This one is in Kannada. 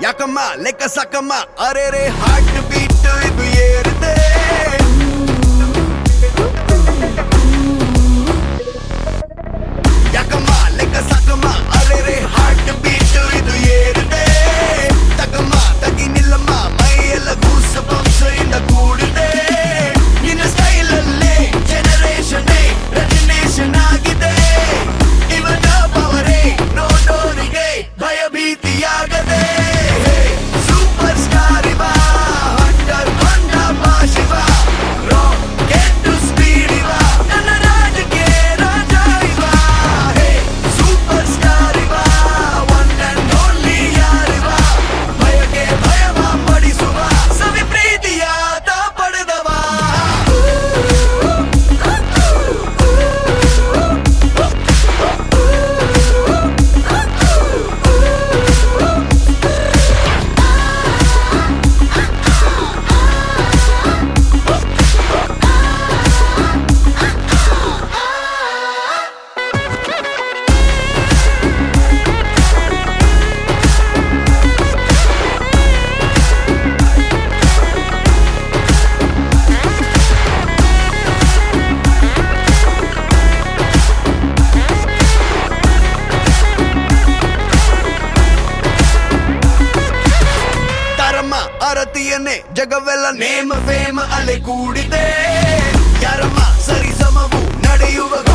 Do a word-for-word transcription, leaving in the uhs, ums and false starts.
ಯಾಕಮ್ಮ ಲೆಕ್ಕ ಸಾಕಮ್ಮ ಅರೆ ರೇ ಹಾರ್ಟ್ ಬೀಟ್ ಇದು ಏರಿದೆ ಯಾಕಮ್ಮ ಲೆಕ್ಕ ಸಾಕಮ್ಮ ಅರೆ ರೇ ಹಾರ್ಟ್ ಬೀಟ್ ಇದು ಏರಿದೆ ತಗಮ್ಮ ತಗಿ ನಿಲ್ಲಮ್ಮ ಮೈಯೆಲ್ಲ ಗೂಸ ಬಂಸ ಇಂದ ಕೂಡಿದೆ ನಿನ್ನ ಸ್ಟೈಲ್ ಅಲ್ಲೇ ಜನರೇಷನ್ ರೆಜಿನೇಷನ್ ಆಗಿದೆ ಇವನ ಪವರೇ ನೋಡೋರಿಗೆ ಭಯ ಭೀತಿಯಾಗದೆ ಸೂಪರ್ ಸ್ಟಾರ್ ಇವ ಹಂಡರ್ ಹೊಂಡ ಶಿವ ರಾಕೆಟ್ ಸ್ಪೀಡ್ ಇವ ನನ್ನ ರಾಜಕ್ಕೆ ರಾಜ ಇವ ಸೂಪರ್ ಸ್ಟಾರ್ ಇವ ಒನ್ ಅಂಡ್ ಓನ್ಲಿ ಯಾರಿವ ಭಯಕ್ಕೆ ಭಯವ ಪಡಿಸುವ ಸವಿ ಪ್ರೀತಿಯಾದ ಪಡೆದವ ಅರತಿಯನ್ನೇ ಜಗವೆಲ್ಲ ನೇಮ ಫೇಮ ಅಲೆ ಕೂಡಿದೆ ಯಾರಮ್ಮ ಸರಿ ಸಮವು ನಡೆಯುವ